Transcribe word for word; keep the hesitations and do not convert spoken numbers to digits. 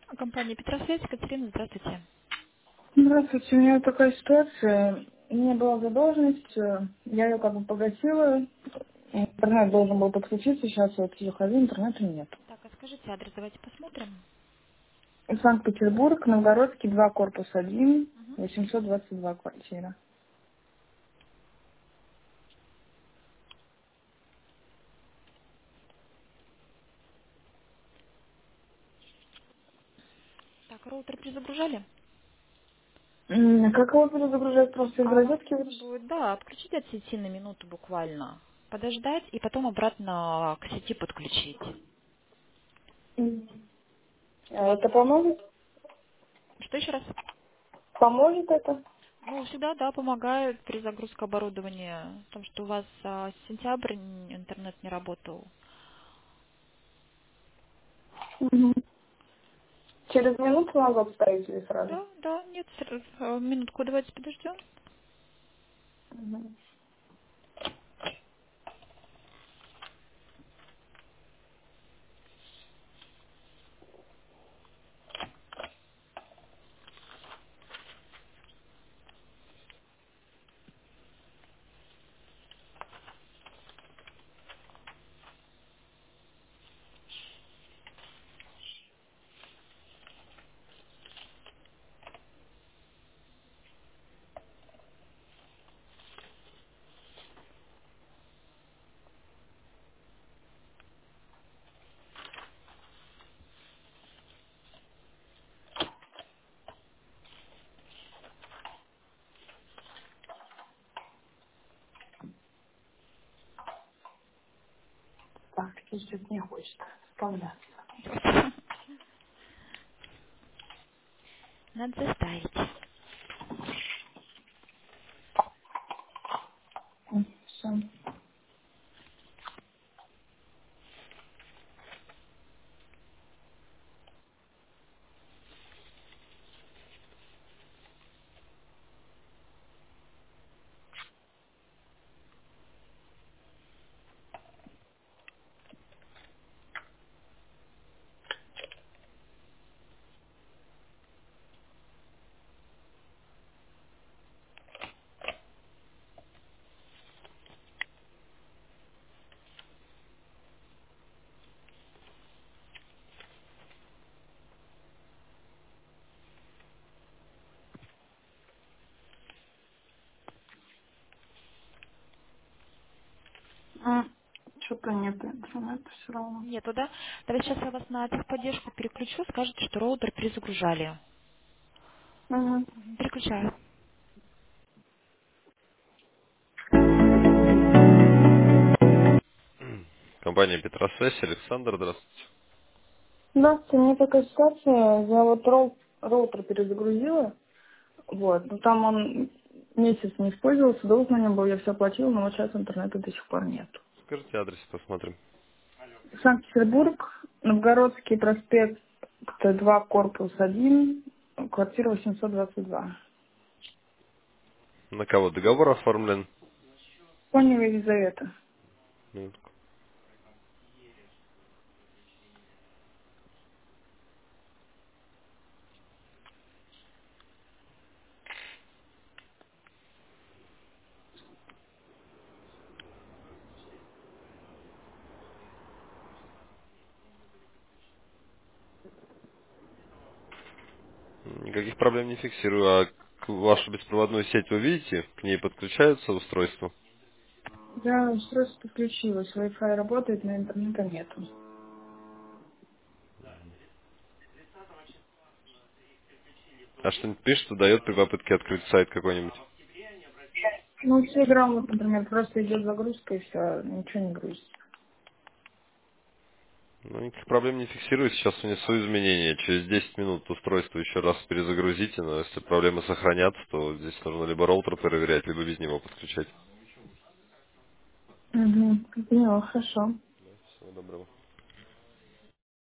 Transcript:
Компания Петросвязь, Екатерина, здравствуйте. Здравствуйте, у меня такая ситуация. У меня была задолженность, э, я ее как бы погасила. Интернет должен был подключиться, сейчас вот захожу, интернета нет. Так, а скажите адрес, давайте посмотрим. Санкт-Петербург, Новгородский, два корпус один, Мгм. восемьсот двадцать два квартира. Так, роутер перезагружали? М, Как его перезагружать? Просто из А вам розетки нужно вытащить? будет, да, отключить от сети на минуту буквально, подождать и потом обратно к сети подключить. М. А это поможет? Что еще раз? Поможет это? Ну, всегда, да, помогает перезагрузка оборудования, потому что у вас а, с сентября н- интернет не работал. Мгм. Через минуту могу отставить или сразу? Да, да, нет, ср- э, минутку давайте подождем. Мгм. Так, что-то не хочет вставляться. Надо заставить. Все. Что-то нет интернета все равно. Нету, да? Давайте сейчас я вас на техподдержку переключу, скажете, что роутер перезагружали. Мгм. Мгм, переключаю. Компания Петросвязь, Александр, здравствуйте. Здравствуйте, у меня такая ситуация, я вот роу- роутер перезагрузила, вот, но там он месяц не использовался, долг на нем был, я все оплатила, но вот сейчас интернета до сих пор нет. Скажите адрес, посмотрим. Санкт-Петербург, Новгородский проспект, Т два, корпус один, квартира восемьсот двадцать два. На кого договор оформлен? Конева Елизавета. Минутку. Никаких проблем не фиксирую. А к- вашу беспроводную сеть вы видите? К ней подключаются устройства? Я устройство подключилась, Wi-Fi работает, но интернета нету. А что-нибудь пишет, дает при попытке открыть сайт какой-нибудь? Ну, Telegram, вот, например, просто идет загрузка и все, ничего не грузится. Ну, никаких проблем не фиксирую. Сейчас внесу изменения. Через десять минут устройство еще раз перезагрузите, но если проблемы сохранятся, то здесь нужно либо роутер проверять, либо без него подключать. Угу, поняла, хорошо. Всего доброго.